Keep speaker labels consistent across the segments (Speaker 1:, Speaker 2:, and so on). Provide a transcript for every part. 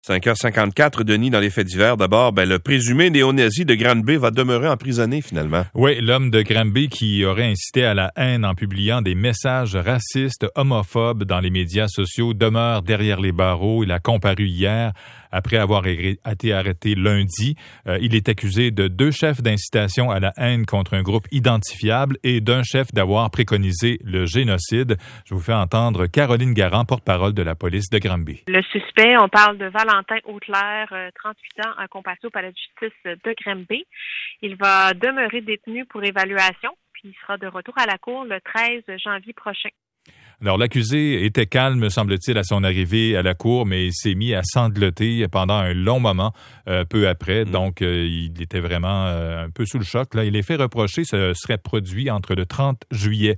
Speaker 1: 5h54, Denis, dans les faits divers. D'abord, le présumé néo-nazi de Granby va demeurer emprisonné, finalement.
Speaker 2: Oui, l'homme de Granby qui aurait incité à la haine en publiant des messages racistes, homophobes dans les médias sociaux demeure derrière les barreaux. Il a comparu hier après avoir été arrêté lundi. Il est accusé de 2 chefs d'incitation à la haine contre un groupe identifiable et d'un chef d'avoir préconisé le génocide. Je vous fais entendre Caroline Garand, porte-parole de la police de Granby.
Speaker 3: Le suspect, on parle de Valentin Hautelaire, 38 ans, comparu au palais de justice de Granby. Il va demeurer détenu pour évaluation, puis il sera de retour à la cour le 13 janvier prochain.
Speaker 2: Alors, l'accusé était calme, semble-t-il, à son arrivée à la cour, mais il s'est mis à sangloter pendant un long moment, peu après. Donc, il était vraiment un peu sous le choc. Là, les faits reprochés se seraient produits entre le 30 juillet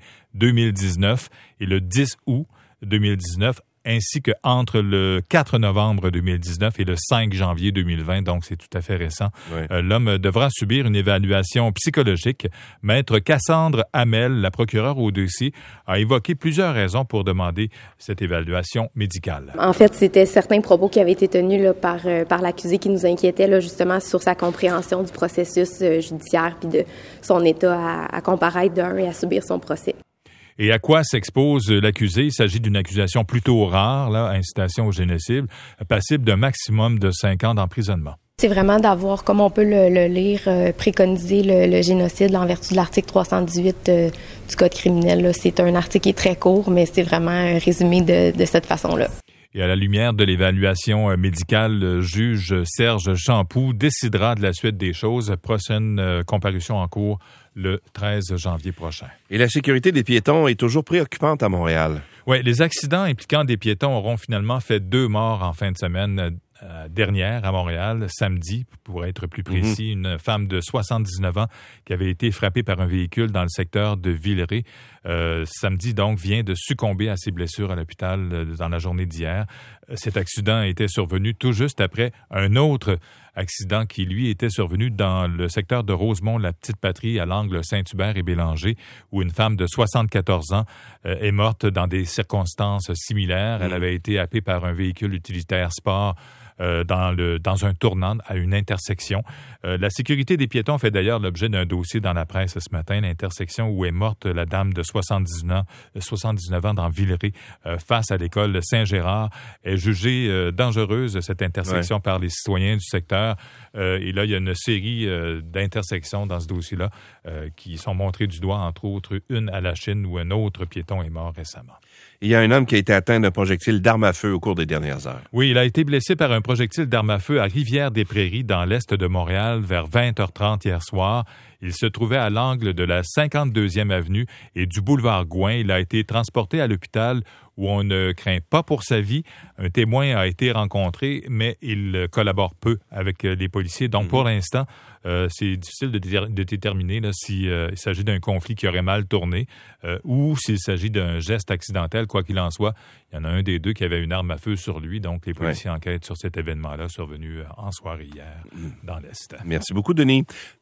Speaker 2: 2019 et le 10 août 2019, ainsi qu'entre le 4 novembre 2019 et le 5 janvier 2020, donc c'est tout à fait récent. Oui. L'homme devra subir une évaluation psychologique. Maître Cassandre Hamel, la procureure au dossier, a évoqué plusieurs raisons pour demander cette évaluation médicale.
Speaker 4: En fait, c'était certains propos qui avaient été tenus là, par l'accusé qui nous inquiétaient là, justement sur sa compréhension du processus judiciaire puis de son état à comparaître d'un et à subir son procès.
Speaker 2: Et à quoi s'expose l'accusé? Il s'agit d'une accusation plutôt rare, là, incitation au génocide, passible d'un maximum de 5 ans d'emprisonnement.
Speaker 4: C'est vraiment d'avoir, comme on peut le lire, préconiser le génocide en vertu de l'article 318 du Code criminel. Là. C'est un article qui est très court, mais c'est vraiment résumé de cette façon-là.
Speaker 2: Et à la lumière de l'évaluation médicale, le juge Serge Champoux décidera de la suite des choses. Prochaine comparution en cours le 13 janvier prochain.
Speaker 1: Et la sécurité des piétons est toujours préoccupante à Montréal.
Speaker 2: Oui, les accidents impliquant des piétons auront finalement fait 2 morts en fin de semaine dernière à Montréal, samedi, pour être plus précis, une femme de 79 ans qui avait été frappée par un véhicule dans le secteur de Villeray. Samedi, donc, vient de succomber à ses blessures à l'hôpital dans la journée d'hier. Cet accident était survenu tout juste après un autre accident qui, lui, était survenu dans le secteur de Rosemont, la Petite-Patrie, à l'angle Saint-Hubert et Bélanger, où une femme de 74 ans est morte dans des circonstances similaires. Elle avait été happée par un véhicule utilitaire sport dans un tournant à une intersection. La sécurité des piétons fait d'ailleurs l'objet d'un dossier dans la presse ce matin, l'intersection où est morte la dame de 79 ans dans Villeray face à l'école Saint-Gérard est jugée dangereuse, cette intersection, par les citoyens du secteur. Et là, il y a une série d'intersections dans ce dossier-là qui sont montrées du doigt, entre autres une à la Chine où un autre piéton est mort récemment.
Speaker 1: Il y a un homme qui a été atteint d'un projectile d'arme à feu au cours des dernières heures.
Speaker 2: Oui, il a été blessé par un projectile d'arme à feu à Rivière-des-Prairies, dans l'est de Montréal, vers 20h30 hier soir. Il se trouvait à l'angle de la 52e avenue et du boulevard Gouin. Il a été transporté à l'hôpital où on ne craint pas pour sa vie. Un témoin a été rencontré, mais il collabore peu avec les policiers. Donc, pour l'instant, c'est difficile de déterminer là, s'il s'agit d'un conflit qui aurait mal tourné ou s'il s'agit d'un geste accidentel. Quoi qu'il en soit, il y en a un des deux qui avait une arme à feu sur lui. Donc, les policiers enquêtent sur cet événement-là survenu en soirée hier dans l'Est.
Speaker 1: Merci beaucoup, Denis.